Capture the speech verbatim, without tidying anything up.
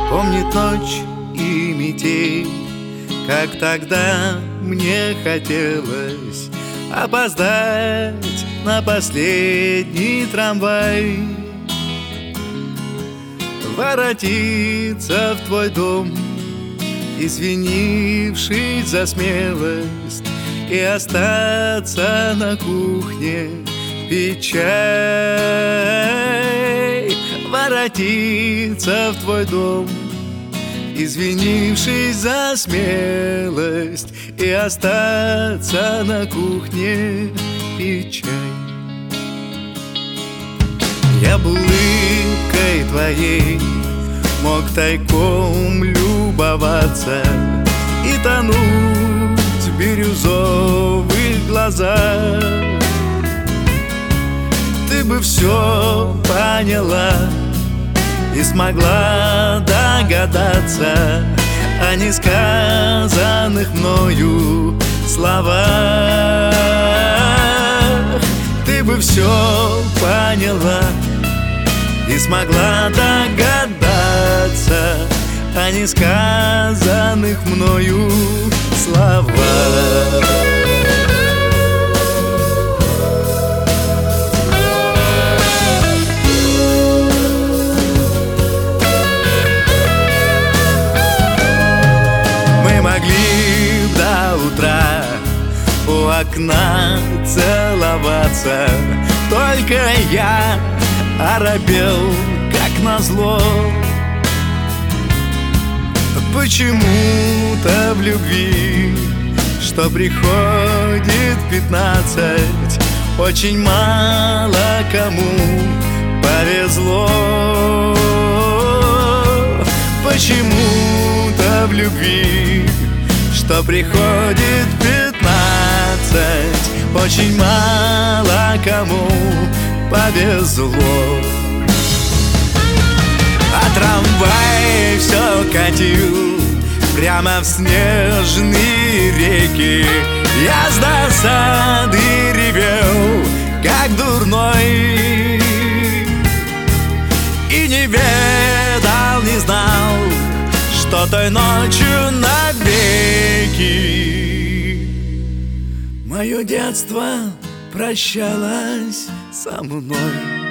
Помнит ночь и метель, как тогда мне хотелось опоздать на последний трамвай, воротиться в твой дом, извинившись за смелость, и остаться на кухне пить чай. Воротиться в твой дом, извинившись за смелость, и остаться на кухне пить чай. Я был улыбкой твоей мог тайком любоваться и тонуть в бирюзовых глазах. Ты бы все поняла и смогла догадаться о несказанных мною словах. Ты бы все поняла и смогла догадаться о несказанных мною словах. У окна целоваться, только я оробел, как назло. Почему-то в любви, что приходит пятнадцать, очень мало кому повезло. Почему-то в любви, что приходит пятнадцать, очень мало кому повезло. А трамвай все катил прямо в снежные реки. Я с досады ревел, как дурной, и не ведал, не знал, что той ночью навеки мое детство прощалось со мной.